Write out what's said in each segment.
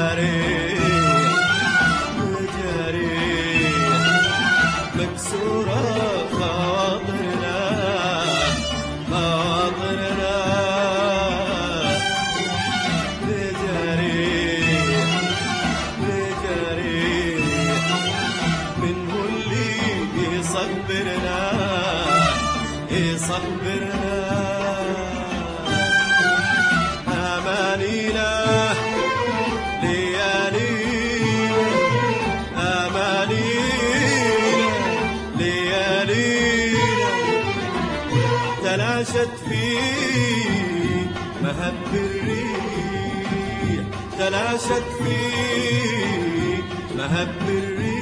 مكسورة خواطرنا منه اللي يصبرنا أمانينا ليالينا تلاشت في مهب الريح، تلاشت في مهب الريح.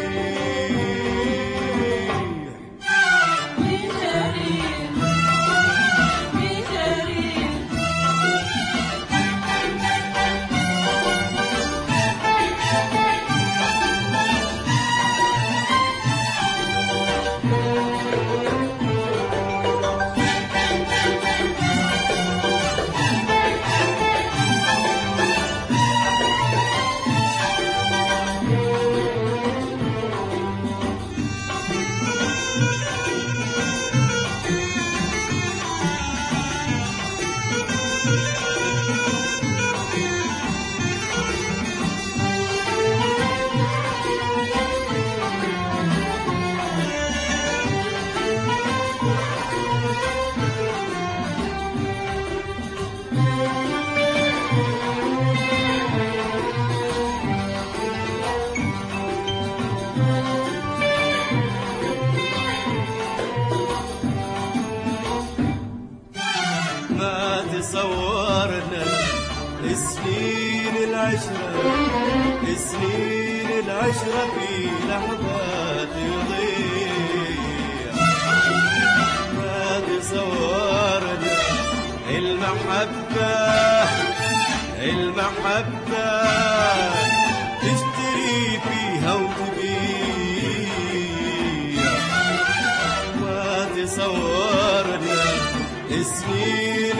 تصورنا سنين العشرة في لحظة تضيع. ما تصورنا المحبة تشتري فيها وتبيع. ما تصورنا سنين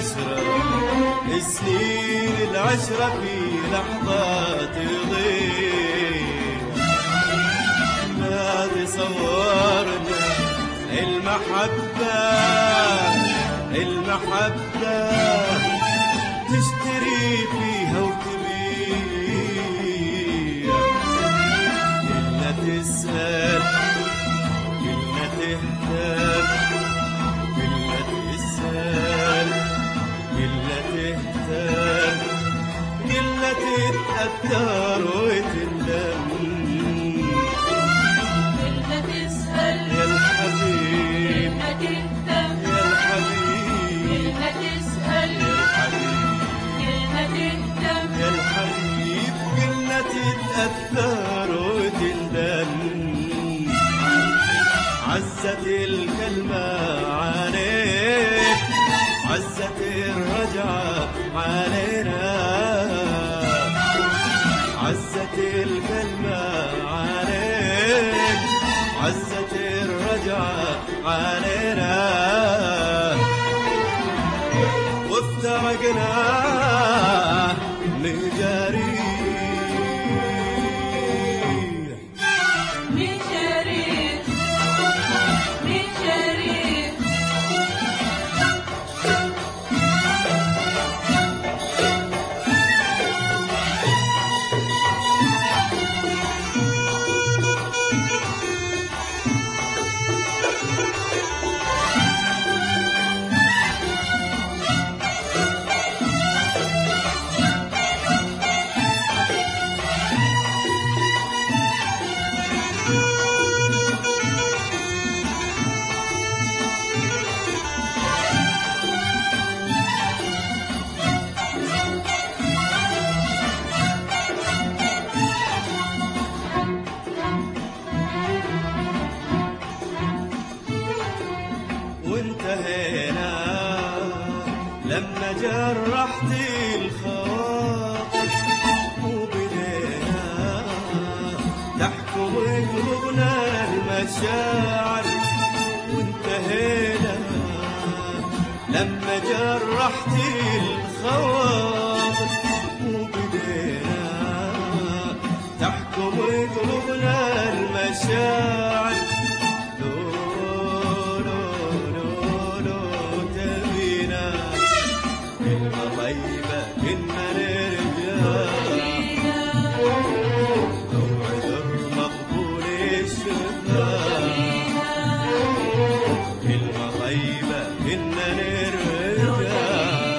العشرة في لحظة تضيع. ما تصورنا المحبة تشتري فيها وتبيع. كلنا تسأل كلنا تهتم كلنا تسأل كلنا تهتم كلنا تتأثر وتندم. كلنا تسأل يا الحبيب كلنا تهتم يا الحبيب كلنا تسأل يا الحبيب كلنا تهتم يا الحبيب كلنا تتأثر وتندم. عزت الكلمة عليك عزت الرجعة علينا. عزت الكلمة عليك عزت الرجعة علينا. وافترقنا لجريح من شريك من شريك وانتهينا لما جرحت الخواطر وبدينا تحكم قلوبنا المشاعر. وانتهينا لما جرحت الخواطر وبدينا تحكم قلوبنا المشاعر لو تبينا كلمة طيبة كنا نرجع أو عذر مقبول الشفاء كلمة طيبة كنا نرجع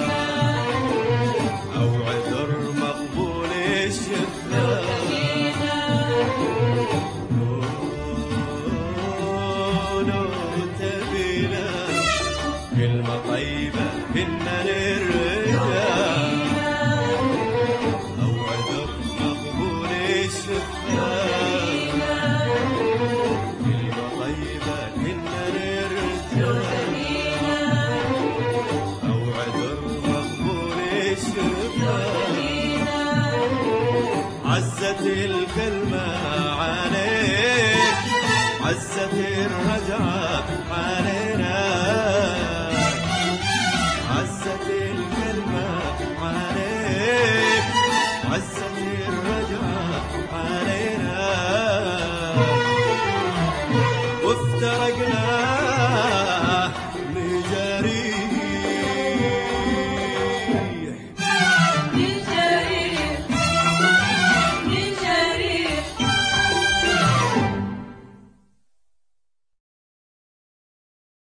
أو عذر مقبول الشفاء كلمة طيبة كنا نرجع أو عذر مقبول الشفاء كلمة طيبة كنا نرجع أو عذر مقبول الشفاء عزت الكلمة عليك عزت الرجعة عليك